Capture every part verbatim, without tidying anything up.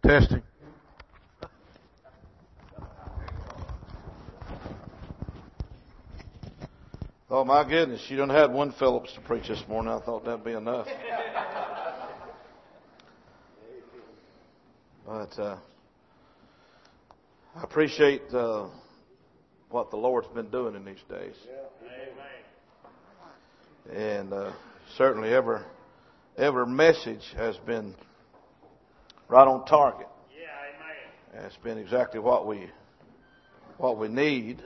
Testing. Oh my goodness, you done had one Phillips to preach this morning. I thought that'd be enough. But uh, I appreciate uh, what the Lord's been doing in these days. And uh, certainly every, every message has been right on target. Yeah, amen. It's been exactly what we what we need.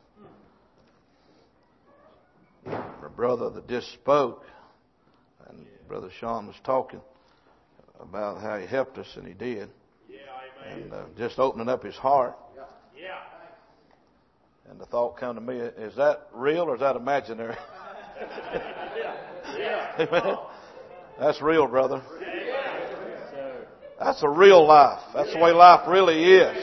My brother that just spoke, and Brother Sean was talking about how he helped us, and he did. Yeah, amen. And uh, just opening up his heart. Yeah. And the thought come to me: is that real or is that imaginary? Yeah. Yeah. That's real, brother. That's a real life. That's the way life really is.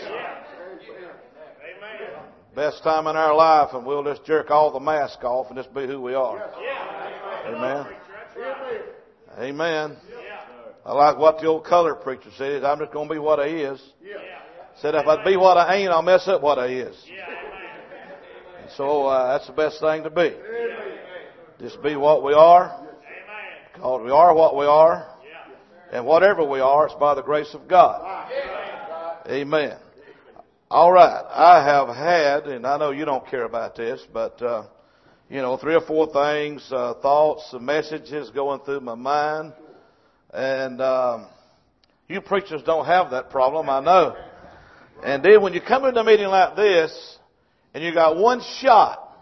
Best time in our life, and we'll just jerk all the mask off and just be who we are. Amen. Amen. I like what the old colored preacher said. I'm just going to be what I is. Said if I be what I ain't, I'll mess up what I is. And so uh, that's the best thing to be. Just be what we are. Because we are what we are. And whatever we are, it's by the grace of God. Amen. All right. I have had, and I know you don't care about this, but, uh, you know, three or four things, uh, thoughts, messages going through my mind. And um, you preachers don't have that problem, I know. And then when you come into a meeting like this, and you got one shot,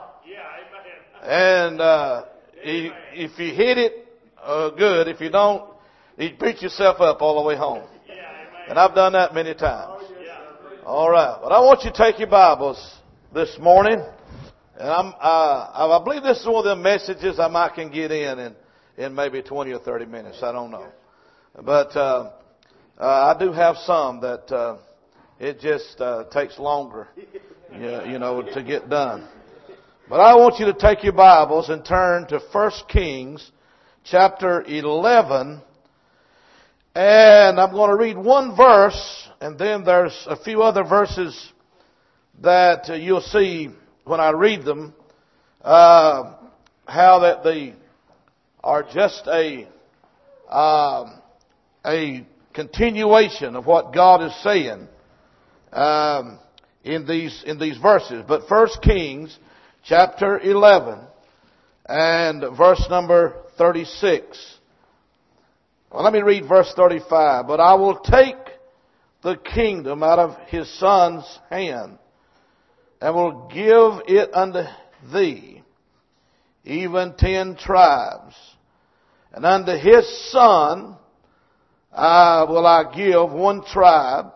and uh, if you hit it, uh, good. If you don't, you beat yourself up all the way home. And I've done that many times. All right. But I want you to take your Bibles this morning. And I'm, uh, I believe this is one of the messages I might can get in in, in maybe twenty or thirty minutes. I don't know. But uh, uh, I do have some that uh, it just uh, takes longer, you, you know, to get done. But I want you to take your Bibles and turn to First Kings chapter eleven. And I'm going to read one verse, and then there's a few other verses that uh, you'll see when I read them, uh, how that they are just a um, a continuation of what God is saying um, in these in these verses. But First Kings chapter eleven and verse number thirty-six. Well, let me read verse thirty-five. But I will take the kingdom out of his son's hand, and will give it unto thee, even ten tribes. And unto his son uh, will I give one tribe,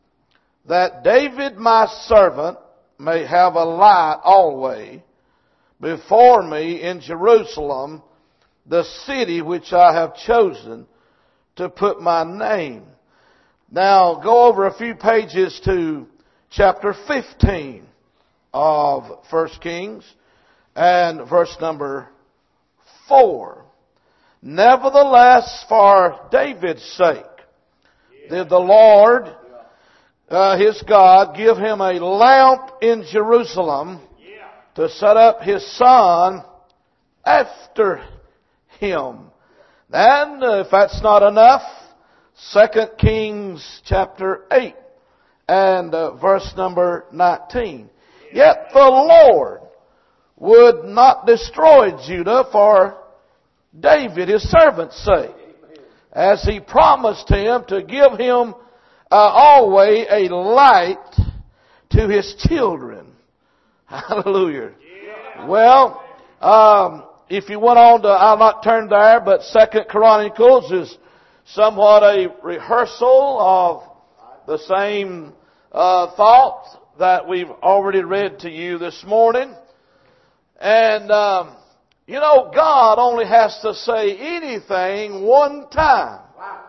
that David my servant may have a light always before me in Jerusalem, the city which I have chosen to put my name. Now go over a few pages to chapter fifteen of First Kings and verse number four. Nevertheless, for David's sake, did the Lord, uh, his God, give him a lamp in Jerusalem to set up his son after him. And uh, if that's not enough, Second Kings chapter eight and uh, verse number nineteen. Yet the Lord would not destroy Judah for David his servant's sake, as he promised him to give him uh, always a light to his children. Hallelujah. Well, um, if you went on to, I'll not turn there, but Second Chronicles is somewhat a rehearsal of the same uh, thoughts that we've already read to you this morning. And, um, you know, God only has to say anything one time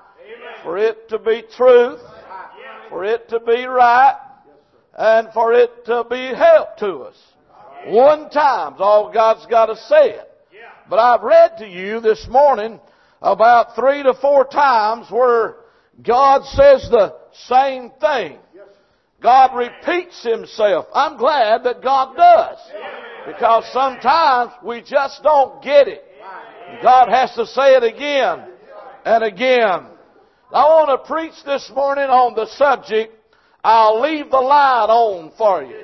for it to be truth, for it to be right, and for it to be help to us. One time's all God's got to say it. But I've read to you this morning about three to four times where God says the same thing. God repeats Himself. I'm glad that God does. Because sometimes we just don't get it. God has to say it again and again. I want to preach this morning on the subject, I'll leave the light on for you.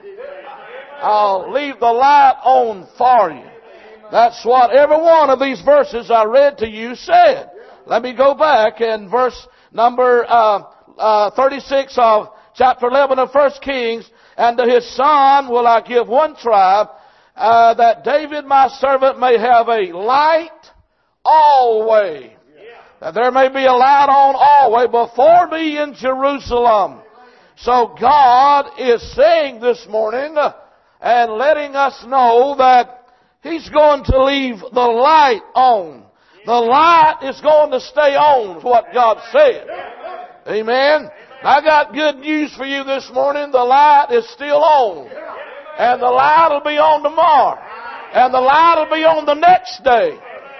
I'll leave the light on for you. That's what every one of these verses I read to you said. Let me go back in verse number uh, uh, thirty-six of chapter eleven of First Kings. And to his son will I give one tribe, uh, that David my servant may have a light always. That there may be a light on always before me in Jerusalem. So God is saying this morning uh, and letting us know that He's going to leave the light on. The light is going to stay on, is what God said. Amen. I got good news for you this morning. The light is still on. And the light will be on tomorrow. And the light will be on the next day.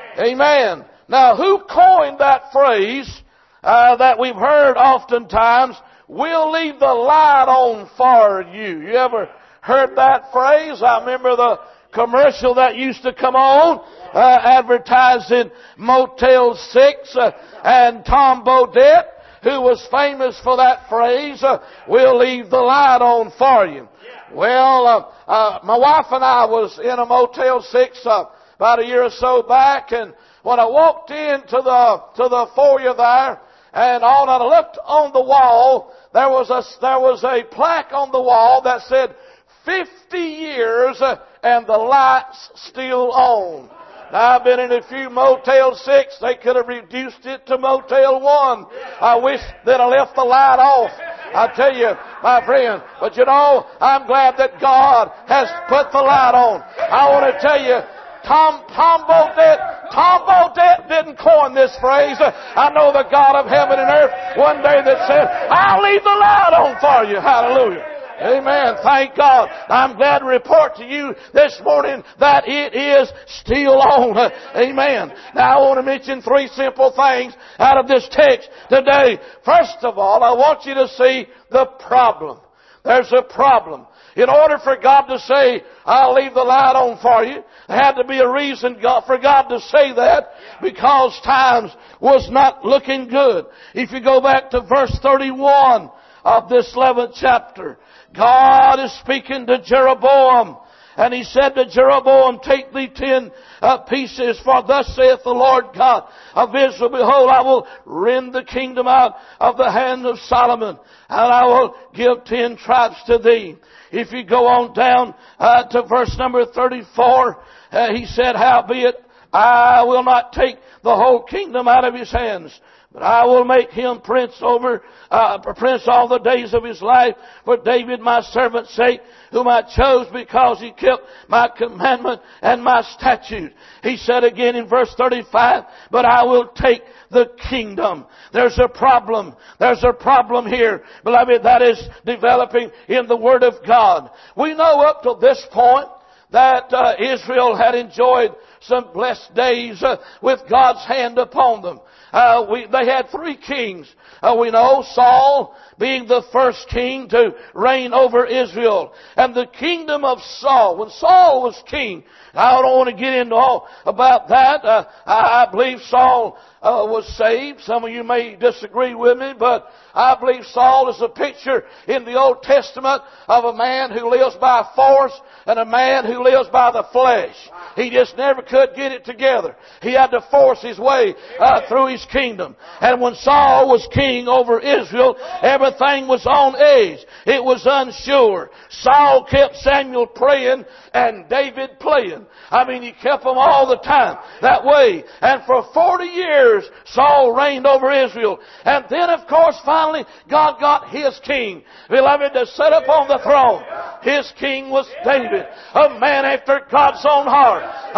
Amen. Now, who coined that phrase uh, that we've heard oftentimes, we'll leave the light on for you? You ever heard that phrase? I remember the commercial that used to come on uh, advertising Motel six uh, and Tom Bodett, who was famous for that phrase, uh, we'll leave the light on for you. Well, uh, uh, my wife and I was in a Motel six uh, about a year or so back, and when I walked into the to the foyer there, and on I looked on the wall, there was a there was a plaque on the wall that said fifty years uh, and the light's still on. Now, I've been in a few Motel six. They could have reduced it to Motel one. I wish they'd have left the light off. I tell you, my friend. But you know, I'm glad that God has put the light on. I want to tell you, Tom, Tom Bodett, Tom Bodett didn't coin this phrase. I know the God of heaven and earth one day that said, I'll leave the light on for you. Hallelujah. Amen. Thank God. I'm glad to report to you this morning that it is still on. Amen. Now I want to mention three simple things out of this text today. First of all, I want you to see the problem. There's a problem. In order for God to say, I'll leave the light on for you, there had to be a reason for God to say that, because times was not looking good. If you go back to verse thirty-one of this eleventh chapter, God is speaking to Jeroboam. And He said to Jeroboam, take thee ten uh, pieces, for thus saith the Lord God of Israel, behold, I will rend the kingdom out of the hand of Solomon, and I will give ten tribes to thee. If you go on down uh, to verse number thirty-four, uh, He said, howbeit, I will not take the whole kingdom out of his hands, but I will make him prince over, uh, prince all the days of his life, for David my servant's sake, whom I chose because he kept my commandment and my statute. He said again in verse thirty-five, but I will take the kingdom. There's a problem. There's a problem here, beloved, that is developing in the Word of God. We know up to this point that uh, Israel had enjoyed some blessed days uh, with God's hand upon them. Uh, we, they had three kings. Uh, we know Saul being the first king to reign over Israel. And the kingdom of Saul, when Saul was king, I don't want to get into all about that. Uh, I, I believe Saul uh, was saved. Some of you may disagree with me, but I believe Saul is a picture in the Old Testament of a man who lives by force and a man who lives by the flesh. He just never could get it together. He had to force his way uh, through his kingdom. And when Saul was king over Israel, everything was on edge. It was unsure. Saul kept Samuel praying and David playing. I mean, he kept them all the time that way. And for forty years, Saul reigned over Israel. And then, of course, finally, God got His king, beloved, to sit up on the throne. His king was David, a man after God's own heart, a man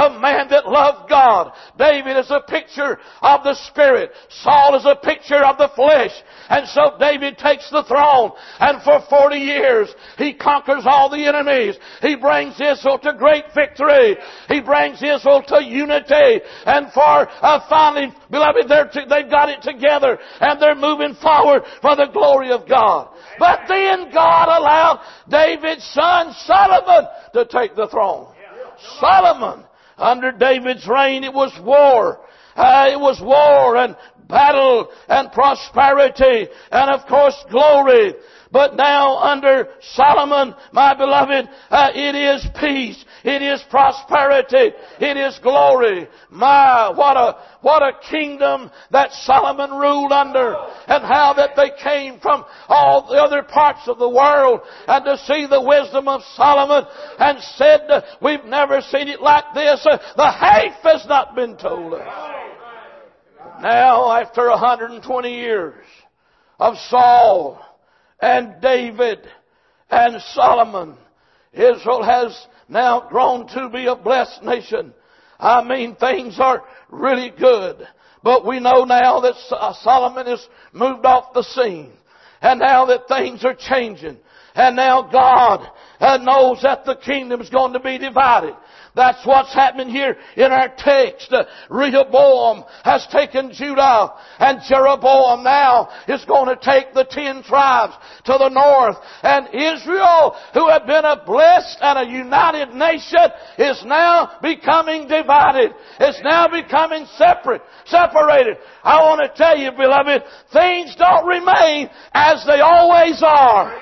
and that loved God. David is a picture of the Spirit. Saul is a picture of the flesh. And so David takes the throne, and for forty years he conquers all the enemies. He brings Israel to great victory. He brings Israel to unity. And for uh, finally, beloved, they're to, they've got it together, and they're moving forward for the glory of God. But then God allowed David's son Solomon to take the throne. Solomon, under David's reign, it was war. Uh, it was war and battle and prosperity and, of course, glory. But now under Solomon, my beloved, uh, it is peace. It is prosperity. It is glory. My, what a, what a kingdom that Solomon ruled under, and how that they came from all the other parts of the world and to see the wisdom of Solomon and said, we've never seen it like this. The half has not been told us. Now, after one hundred twenty years of Saul and David and Solomon, Israel has now grown to be a blessed nation. I mean, things are really good. But we know now that Solomon has moved off the scene. And now that things are changing. And now God knows that the kingdom is going to be divided. That's what's happening here in our text. Rehoboam has taken Judah, and Jeroboam now is going to take the ten tribes to the north. And Israel, who had been a blessed and a united nation, is now becoming divided. It's now becoming separate, separated. I want to tell you, beloved, things don't remain as they always are.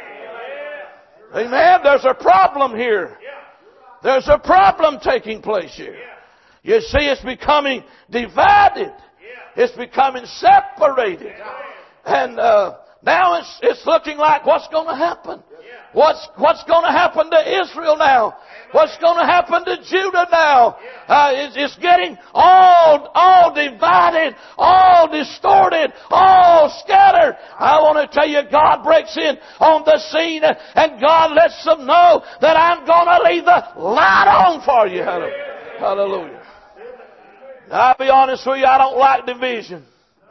Amen. There's a problem here. There's a problem taking place here. You see, it's becoming divided. It's becoming separated. And uh, now it's, it's looking like what's going to happen. What's, what's going to happen to Israel now? What's going to happen to Judah now? Uh, it's, it's getting all, all divided, all distorted, all scattered. I want to tell you, God breaks in on the scene, and God lets them know that I'm going to leave the light on for you. Hallelujah. Now, I'll be honest with you, I don't like division.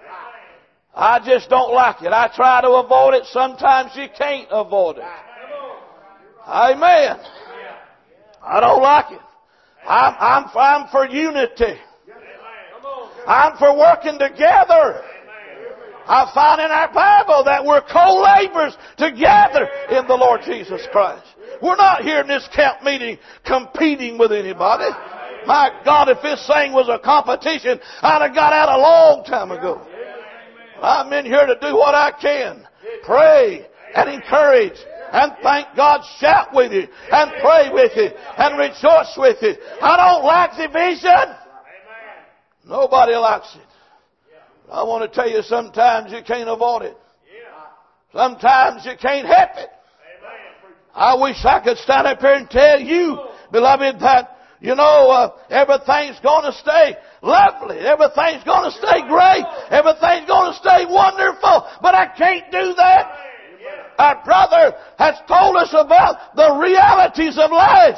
I just don't like it. I try to avoid it. Sometimes you can't avoid it. Amen. I don't like it. I'm, I'm, I'm for unity. I'm for working together. I find in our Bible that we're co-laborers together in the Lord Jesus Christ. We're not here in this camp meeting competing with anybody. My God, if this thing was a competition, I'd have got out a long time ago. I'm in here to do what I can. Pray and encourage and thank God, shout with you and pray with you and rejoice with you. I don't like division. Nobody likes it. I want to tell you, sometimes you can't avoid it. Sometimes you can't help it. I wish I could stand up here and tell you, beloved, that, you know, uh, everything's going to stay lovely. Everything's going to stay great. Everything's going to stay wonderful. But I can't do that. Our brother has told us about the realities of life.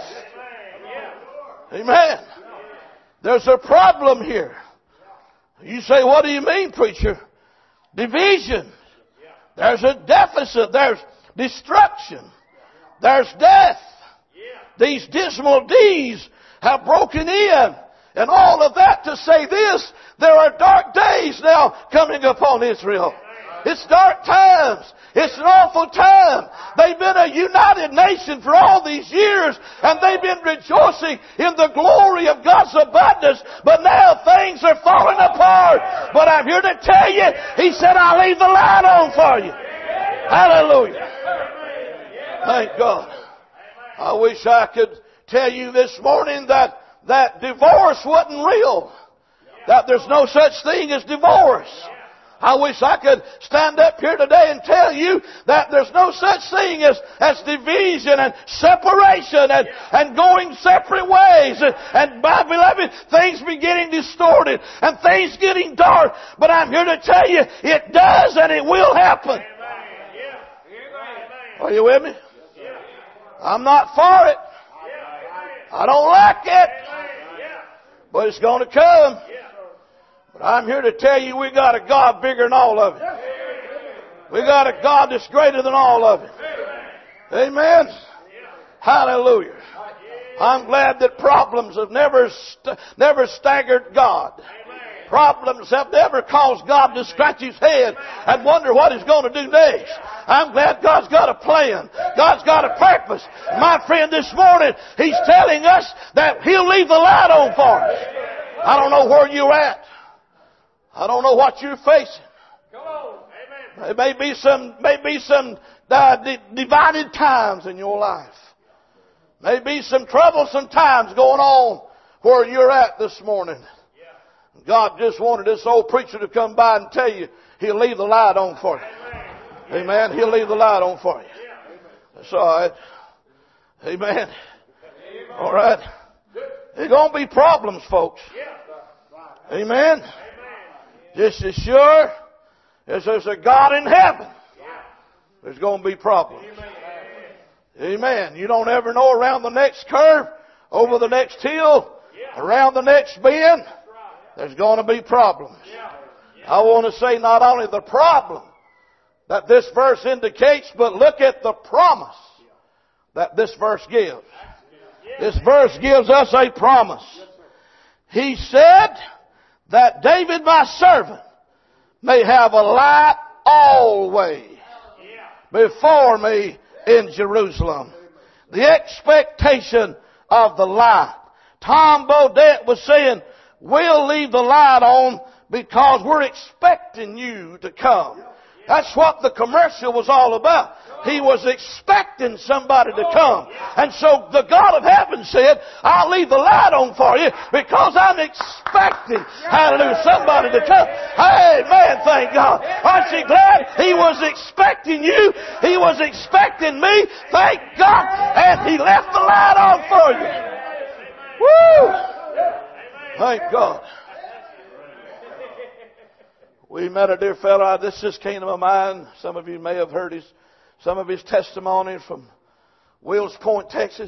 Amen. There's a problem here. You say, what do you mean, preacher? Division. There's a deficit. There's destruction. There's death. These dismal deeds have broken in. And all of that to say this, there are dark days now coming upon Israel. It's dark times. It's an awful time. They've been a united nation for all these years, and they've been rejoicing in the glory of God's abundance, but now things are falling apart. But I'm here to tell you, He said, I'll leave the light on for you. Hallelujah. Thank God. I wish I could tell you this morning that, that divorce wasn't real. That there's no such thing as divorce. I wish I could stand up here today and tell you that there's no such thing as, as division and separation and, and going separate ways. And, and my beloved, things be getting distorted and things getting dark. But I'm here to tell you, it does and it will happen. Are you with me? I'm not for it. I don't like it. But it's going to come. But I'm here to tell you we got a God bigger than all of it. We got a God that's greater than all of it. Amen. Hallelujah. I'm glad that problems have never st- never staggered God. Problems have never caused God to scratch His head and wonder what He's going to do next. I'm glad God's got a plan. God's got a purpose. My friend, this morning, He's telling us that He'll leave the light on for us. I don't know where you're at. I don't know what you're facing. There may be some, may be some uh, di- divided times in your life. Maybe some troublesome times going on where you're at this morning. God just wanted this old preacher to come by and tell you He'll leave the light on for you. Amen. He'll leave the light on for you. That's all right. Amen. All right. There's going to be problems, folks. Amen. Just as sure as there's a God in heaven, there's going to be problems. Amen. You don't ever know around the next curve, over the next hill, around the next bend, there's going to be problems. I want to say not only the problem that this verse indicates, but look at the promise that this verse gives. This verse gives us a promise. He said that David my servant may have a light always before me in Jerusalem. The expectation of the light. Tom Bodette was saying, we'll leave the light on because we're expecting you to come. That's what the commercial was all about. He was expecting somebody to come. And so the God of heaven said, I'll leave the light on for you because I'm expecting, hallelujah, somebody to come. Amen, thank God. Aren't you glad He was expecting you? He was expecting me. Thank God. And He left the light on for you. Woo! Thank God. We met a dear fellow. This just came to my mind. Some of you may have heard his Some of his testimony from Wills Point, Texas.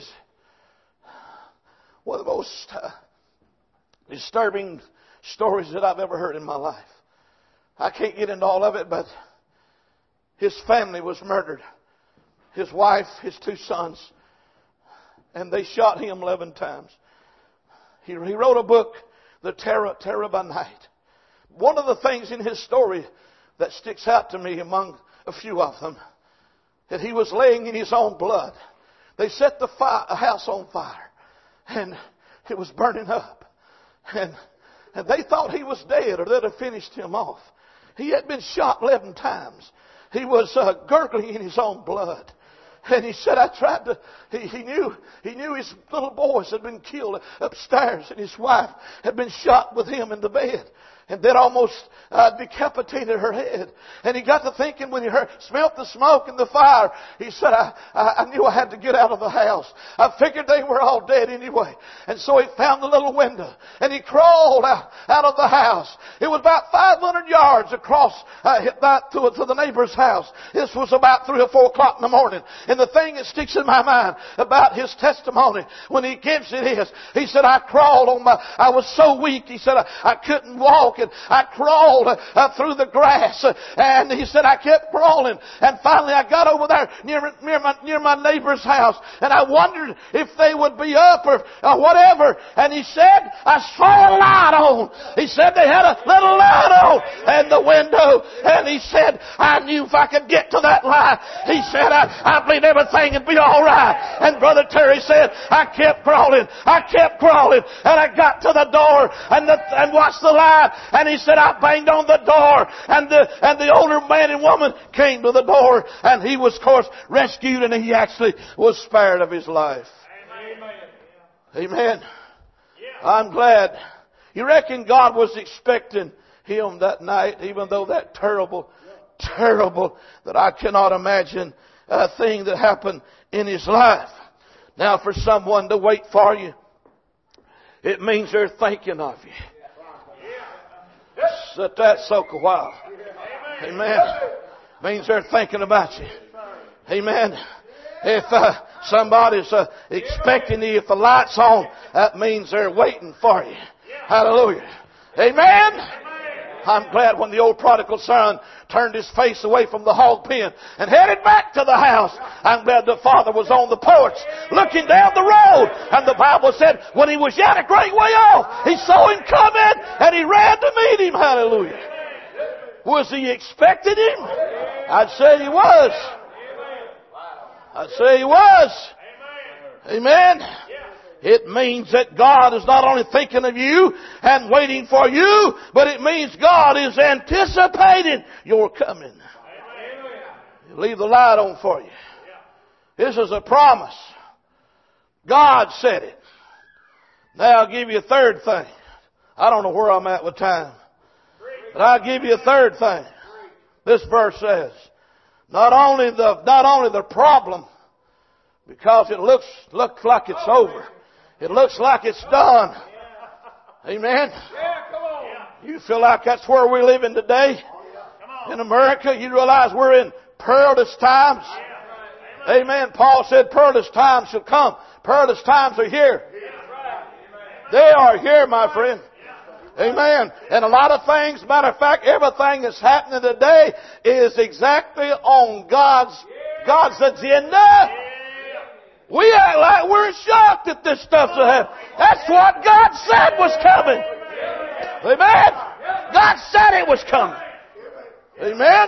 One of the most uh, disturbing stories that I've ever heard in my life. I can't get into all of it, but his family was murdered. His wife, his two sons, and they shot him eleven times. He, he wrote a book, The Terror, Terror by Night. One of the things in his story that sticks out to me among a few of them, that he was laying in his own blood. They set the fire, a house on fire, and it was burning up. And, and they thought he was dead, or they'd have finished him off. He had been shot eleven times. He was uh, gurgling in his own blood. And he said, I tried to, he, he knew, he knew his little boys had been killed upstairs, and his wife had been shot with him in the bed. And that almost uh, decapitated her head. And he got to thinking when he heard, smelt the smoke and the fire, he said, I, I, I knew I had to get out of the house. I figured they were all dead anyway. And so he found the little window and he crawled out, out of the house. It was about five hundred yards across uh, that to, to the neighbor's house. This was about three or four o'clock in the morning. And the thing that sticks in my mind about his testimony when he gives it is, he said, I crawled on my, I was so weak. He said, I, I couldn't walk. And I crawled uh, through the grass, uh, and he said I kept crawling, and finally I got over there near near my near my neighbor's house, and I wondered if they would be up or, or whatever. And he said I saw a light on. He said they had a little light on in the window, and he said I knew if I could get to that light, he said I, I believe everything would be all right. And Brother Terry said I kept crawling, I kept crawling, and I got to the door and the, and watched the light. And he said, I banged on the door, and the, and the older man and woman came to the door, and he was, of course, rescued, and he actually was spared of his life. Amen. Amen. I'm glad. You reckon God was expecting him that night, even though that terrible, terrible, that I cannot imagine a thing that happened in his life. Now, for someone to wait for you, it means they're thinking of you. Let that soak a while. Amen. Means they're thinking about you. Amen. If uh, somebody's uh, expecting you, if the light's on, that means they're waiting for you. Hallelujah. Amen. I'm glad when the old prodigal son turned his face away from the hog pen and headed back to the house. I'm glad the father was on the porch looking down the road. And the Bible said when he was yet a great way off, he saw him coming and he ran to meet him. Hallelujah. Was he expecting him? I'd say he was. I'd say he was. Amen. It means that God is not only thinking of you and waiting for you, but it means God is anticipating your coming. He'll leave the light on for you. This is a promise. God said it. Now I'll give you a third thing. I don't know where I'm at with time, but I'll give you a third thing. This verse says, not only the, not only the problem, because it looks, looks like it's over. It looks like it's done. Amen. You feel like that's where we're living today? In America, you realize we're in perilous times? Amen. Paul said perilous times shall come. Perilous times are here. They are here, my friend. Amen. And a lot of things, matter of fact, everything that's happening today is exactly on God's, God's agenda. We act like we're shocked that this stuff's happening. That's what God said was coming. Amen. God said it was coming. Amen.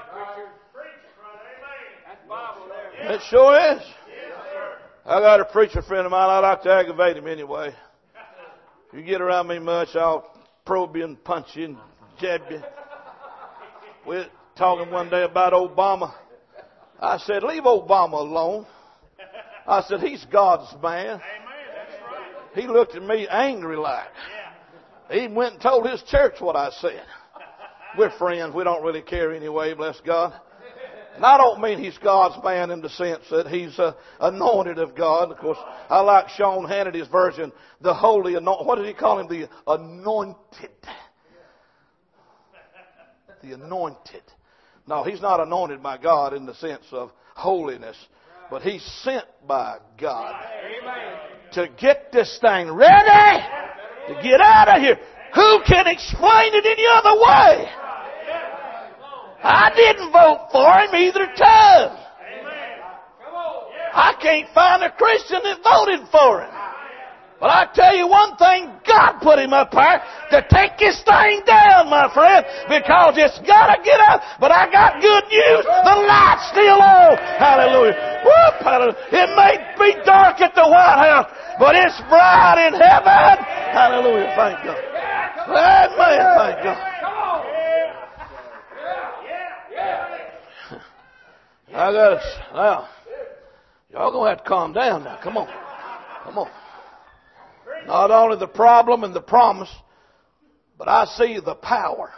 It sure is. I got a preacher friend of mine. I like to aggravate him anyway. If you get around me much, I'll probe you and punch you and jab you. We're talking one day about Obama. I said, leave Obama alone. I said, he's God's man. He looked at me angry like. He went and told his church what I said. We're friends. We don't really care anyway, bless God. And I don't mean he's God's man in the sense that he's uh, anointed of God. Of course, I like Sean Hannity's version, the holy anointed. What did he call him? The anointed. The anointed. No, he's not anointed by God in the sense of holiness. But he's sent by God to get this thing ready to get out of here. Who can explain it any other way? I didn't vote for him either time. I can't find a Christian that voted for him. But I tell you one thing, God put him up there to take this thing down, my friend, because it's got to get up. But I got good news. The light's still on. Hallelujah. Whoop, hallelujah. It may be dark at the White House, but it's bright in heaven. Hallelujah. Thank God. Amen. Thank God. I got to, now, y'all going to have to calm down now. Come on. Come on. Not only the problem and the promise, but I see the power.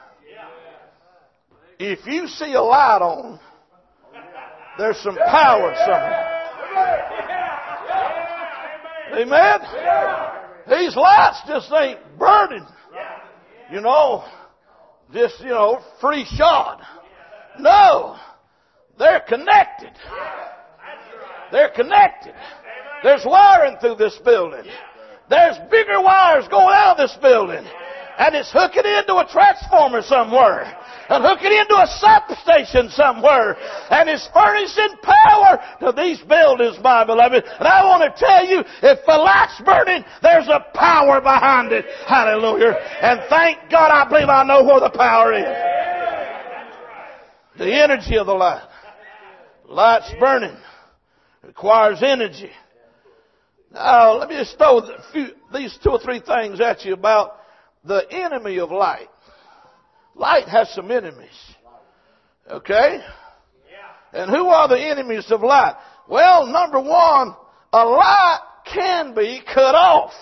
If you see a light on, there's some power somewhere. Amen? These lights just ain't burning. You know, just, you know, free shot. No. They're connected. They're connected. There's wiring through this building. There's bigger wires going out of this building. And it's hooking into a transformer somewhere. And hooking into a substation somewhere. And it's furnishing power to these buildings, my beloved. And I want to tell you, if the light's burning, there's a power behind it. Hallelujah. And thank God I believe I know where the power is. The energy of the light. Light's burning. Requires energy. Now, let me just throw a few, these two or three things at you about the enemy of light. Light has some enemies. Okay? And who are the enemies of light? Well, number one, a light can be cut off.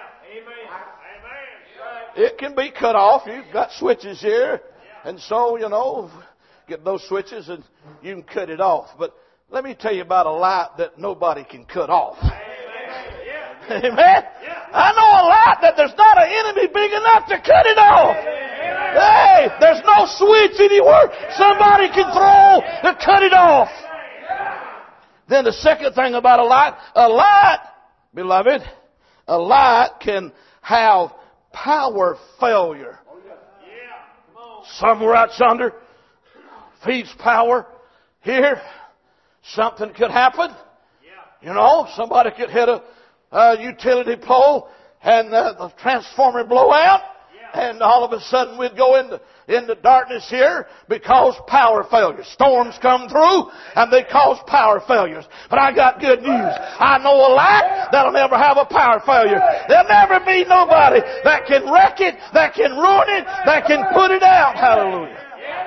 It can be cut off. You've got switches here. And so, you know, get those switches and you can cut it off. But let me tell you about a light that nobody can cut off. Amen. I know a light that there's not an enemy big enough to cut it off. Hey, there's no switch anywhere somebody can throw to cut it off. Then the second thing about a light, a light, beloved, a light can have power failure. Somewhere out yonder feeds power. Here, something could happen. You know, somebody could hit a, a utility pole and uh, the transformer blow out, and all of a sudden we'd go into into darkness here because power failures. Storms come through and they cause power failures. But I got good news. I know a light that'll never have a power failure. There'll never be nobody that can wreck it, that can ruin it, that can put it out. Hallelujah.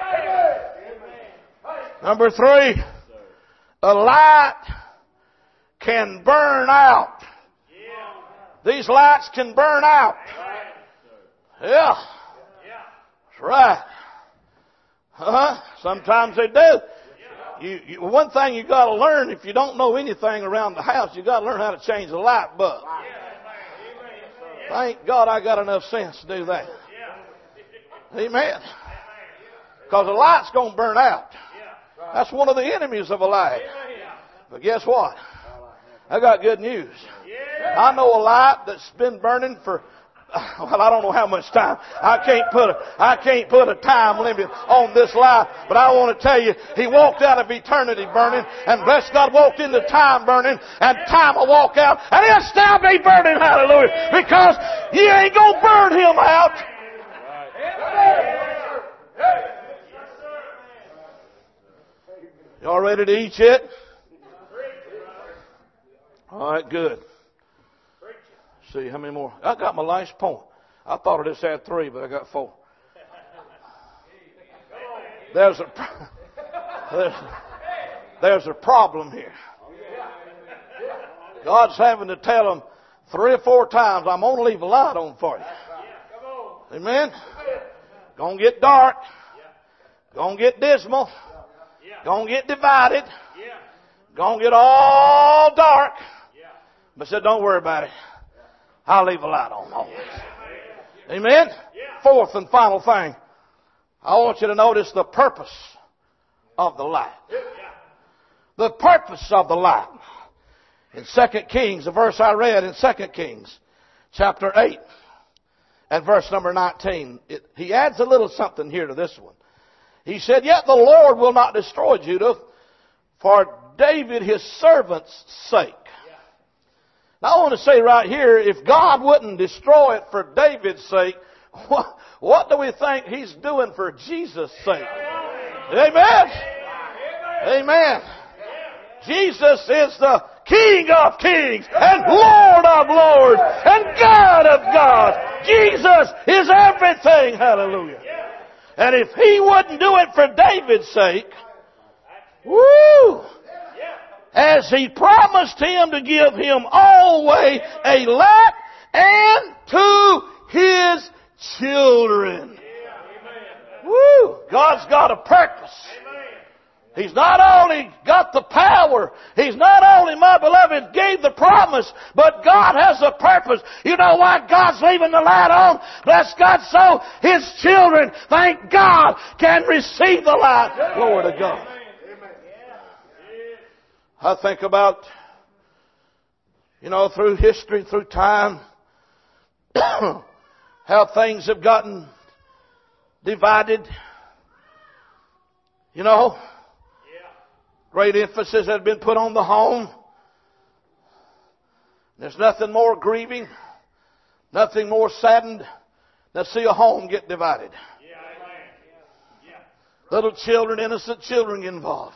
Number three, a light can burn out. These lights can burn out. Yeah. That's right. Huh? Sometimes they do. You, you, one thing you got to learn, if you don't know anything around the house, you got to learn how to change the light bulb. Thank God I got enough sense to do that. Amen. Because the light's going to burn out. That's one of the enemies of a light. But guess what? I got good news. I know a light that's been burning for, well, I don't know how much time. I can't put a, I can't put a time limit on this light, but I want to tell you, he walked out of eternity burning, and bless God, walked into time burning, and time will walk out, and he'll still be burning, hallelujah, because you ain't gonna burn him out. Y'all ready to eat yet? All right, good. See, how many more? I got my last point. I thought I just had three, but I got four. There's a, there's, there's a problem here. God's having to tell them three or four times, I'm going to leave a light on for you. Amen? Going to get dark. Going to get dismal. Going to get divided. Going to get all dark. But said, don't worry about it. I'll leave a light on always. Amen? Fourth and final thing. I want you to notice the purpose of the light. The purpose of the light. In Second Kings, the verse I read in Second Kings, chapter eight, and verse number nineteen, it, he adds a little something here to this one. He said, yet the Lord will not destroy Judah for David his servant's sake. Now I want to say right here, if God wouldn't destroy it for David's sake, what, what do we think He's doing for Jesus' sake? Amen? Amen. Jesus is the King of kings and Lord of lords and God of gods. Jesus is everything. Hallelujah. And if He wouldn't do it for David's sake, woo! As He promised him to give him always a light and to his children. Woo! God's got a purpose. He's not only got the power, He's not only, my beloved, gave the promise, but God has a purpose. You know why God's leaving the light on? Bless God, so His children, thank God, can receive the light. Glory to God. I think about, you know, through history, through time, how things have gotten divided. You know, great emphasis has been put on the home. There's nothing more grieving, nothing more saddened than to see a home get divided. Little children, innocent children involved.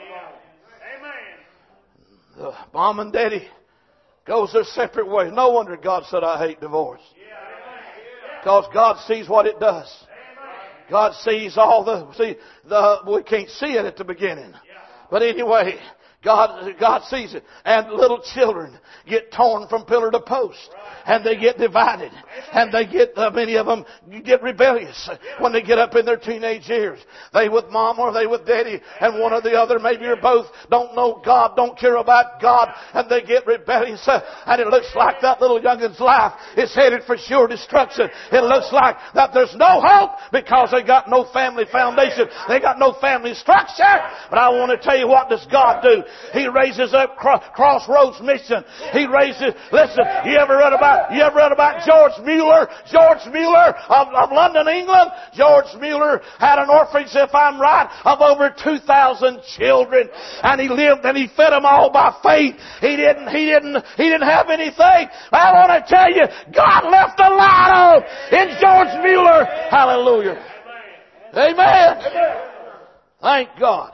The mom and daddy goes their separate ways. No wonder God said, I hate divorce. Because God sees what it does. God sees all the, see, the, we can't see it at the beginning. But anyway, God, God sees it. And little children get torn from pillar to post. And they get divided. And they get, uh, many of them get rebellious when they get up in their teenage years. They with mom or they with daddy, and one or the other, maybe or both, don't know God, don't care about God, and they get rebellious. Uh, and it looks like that little youngin's life is headed for sure destruction. It looks like that there's no hope because they got no family foundation. They got no family structure. But I want to tell you, what does God do? He raises up Cro- Crossroads Mission. He raises, listen, you ever read about, you ever read about George Mueller? George Mueller of, of London, England? George Mueller had an orphanage, if I'm right, of over two thousand children. And he lived and he fed them all by faith. He didn't, he didn't, he didn't have anything. I want to tell you, God left a light on in George Mueller. Hallelujah. Amen. Amen. Thank God.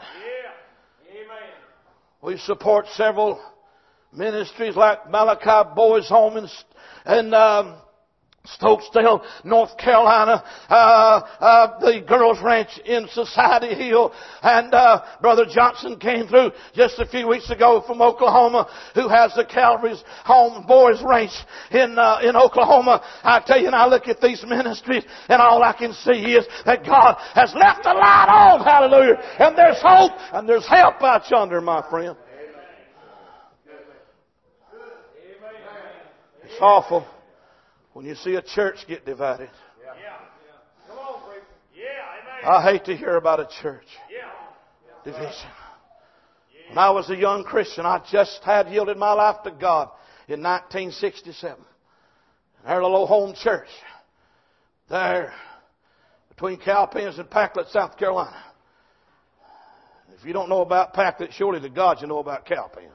We support several ministries like Malachi Boys Home and, and um, Stokesdale, North Carolina, uh, uh, the Girls Ranch in Society Hill, and uh, Brother Johnson came through just a few weeks ago from Oklahoma, who has the Calvary's Home Boys Ranch in uh, in Oklahoma. I tell you, and I look at these ministries, and all I can see is that God has left a light on. Hallelujah! And there's hope, and there's help out yonder, my friend. It's awful when you see a church get divided. I hate to hear about a church division. When I was a young Christian, I just had yielded my life to God in nineteen sixty-seven. In our little home church there between Cowpens and Packlet, South Carolina. If you don't know about Packlet, surely to God you know about Cowpens.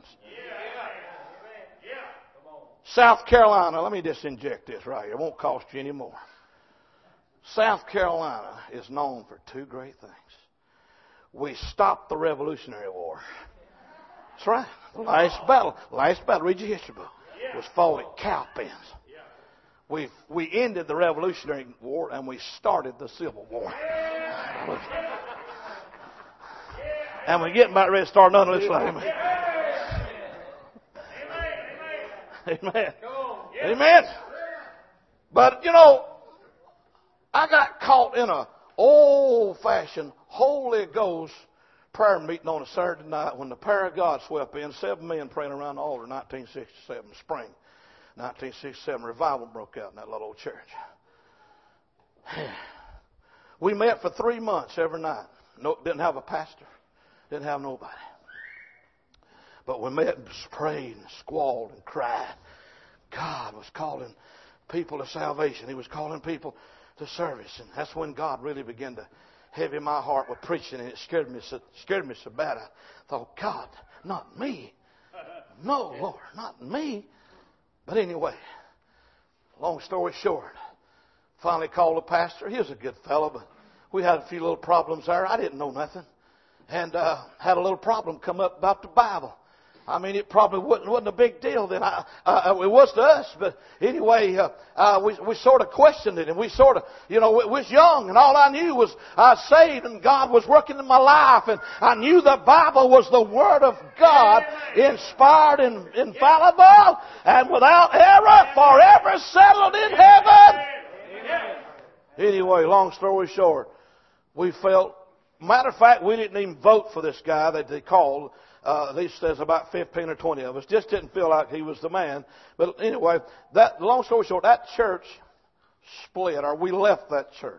South Carolina, let me just inject this right here. It won't cost you any more. South Carolina is known for two great things. We stopped the Revolutionary War. That's right. The last battle, last battle, read your history book, was fought at Cowpens. We we ended the Revolutionary War and we started the Civil War. And we're getting about ready to start another. Let's let him. Amen. Amen. But, you know, I got caught in a old-fashioned Holy Ghost prayer meeting on a Saturday night when the power of God swept in. Seven men praying around the altar in nineteen sixty-seven, spring. nineteen sixty-seven, revival broke out in that little old church. We met for three months every night. No, didn't have a pastor. Didn't have nobody. But we met and prayed and squalled and cried. God was calling people to salvation. He was calling people to service. And that's when God really began to heavy my heart with preaching. And it scared me so, scared me so bad. I thought, God, not me. No, Lord, not me. But anyway, long story short, finally called the pastor. He was a good fellow, but we had a few little problems there. I didn't know nothing. And uh, had a little problem come up about the Bible. I mean, it probably wasn't, wasn't a big deal then. I, uh, it was to us, but anyway, uh, uh, we we sort of questioned it, and we sort of, you know, we was young, and all I knew was I was saved, and God was working in my life, and I knew the Bible was the Word of God, inspired and infallible, and without error, forever settled in heaven. Anyway, long story short, we felt. Matter of fact, we didn't even vote for this guy that they called. Uh, at least there's about fifteen or twenty of us. Just didn't feel like he was the man. But anyway, that long story short, that church split, or we left that church.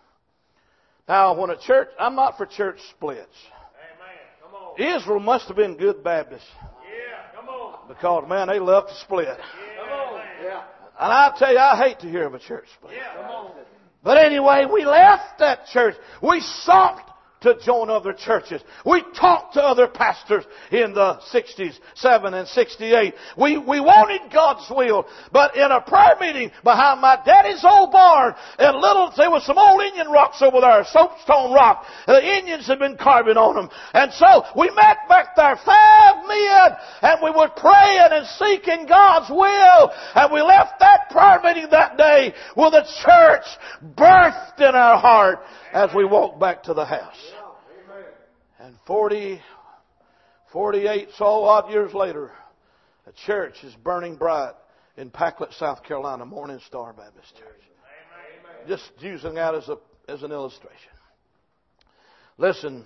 Now, when a church, I'm not for church splits. Amen. Come on. Israel must have been good Baptists. Yeah, come on. Because, man, they love to split. Yeah, come on. Yeah. And I tell you, I hate to hear of a church split. Yeah, come on. But anyway, we left that church. We sought to join other churches. We talked to other pastors in the sixties, seven and sixty-eight. We, we wanted God's will. But in a prayer meeting behind my daddy's old barn, and little, there was some old Indian rocks over there, soapstone rock. The Indians had been carving on them. And so we met back there, five men, and we were praying and seeking God's will. And we left that prayer meeting that day with a church birthed in our heart as we walked back to the house. And forty, forty-eight, so odd years later, a church is burning bright in Packlet, South Carolina, Morning Star Baptist Church. Amen. Just using that as a as an illustration. Listen,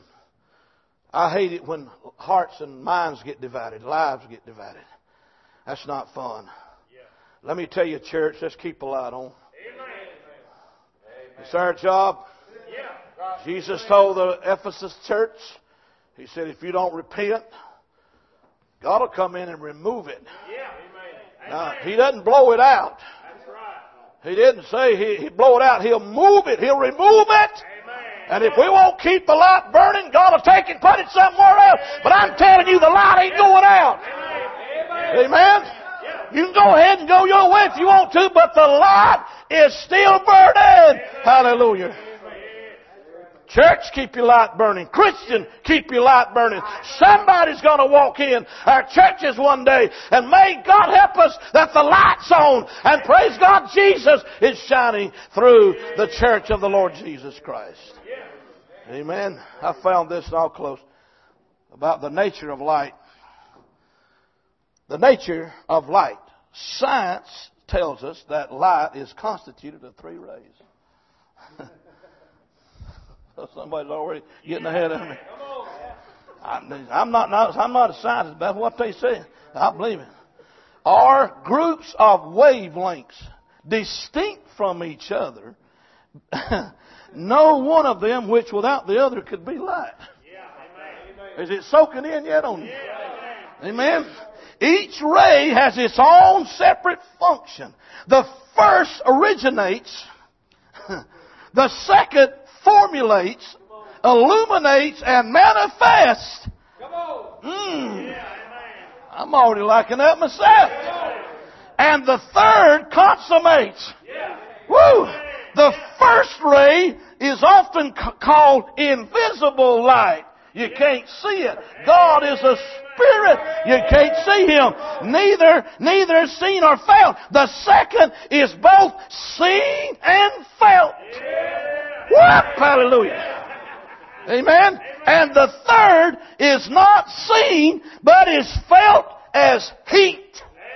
I hate it when hearts and minds get divided, lives get divided. That's not fun. Yeah. Let me tell you, church, let's keep a light on. Amen. It's our job. Yeah. Jesus told the Ephesus church, He said, if you don't repent, God will come in and remove it. Now, He doesn't blow it out. He didn't say he, He'd blow it out. He'll move it. He'll remove it. And if we won't keep the light burning, God will take it and put it somewhere else. But I'm telling you, the light ain't going out. Amen? You can go ahead and go your way if you want to, but the light is still burning. Hallelujah. Church, keep your light burning. Christian, keep your light burning. Somebody's going to walk in our churches one day, and may God help us that the light's on, and praise God, Jesus is shining through the church of the Lord Jesus Christ. Amen. I found this, and I'll close, about the nature of light. The nature of light. Science tells us that light is constituted of three rays. Somebody's already getting ahead of me. I'm not, I'm not a scientist, but that's what they say. I believe it. Are groups of wavelengths distinct from each other, no one of them which without the other could be light. Is it soaking in yet on you? Amen. Each ray has its own separate function. The first originates. The second formulates, illuminates, and manifests. Mm. I'm already liking that myself. And the third consummates. Woo! The first ray is often called invisible light. You can't see it. God is a spirit. You can't see Him. Neither, neither seen or felt. The second is both seen and felt. What? Hallelujah. Amen. And the third is not seen, but is felt as heat.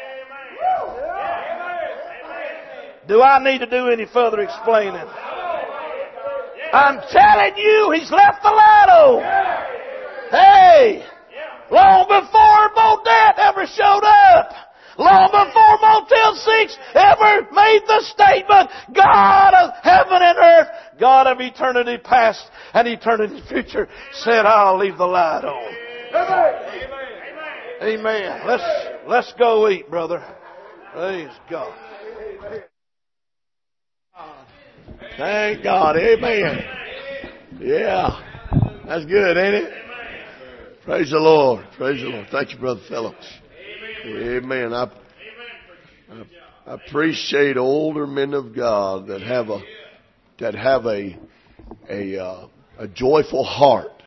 Do I need to do any further explaining? I'm telling you, He's left the light on. Hey, long before Bodette ever showed up, long before Motel six ever made the statement, God of heaven and earth, God of eternity past and eternity future, said, I'll leave the light on. Amen. Amen. Let's, let's go eat, brother. Praise God. Thank God. Amen. Yeah. That's good, ain't it? Praise the Lord. Praise the Lord. Thank you, Brother Phillips. Amen. I, I appreciate older men of God that have a that have a a uh, a joyful heart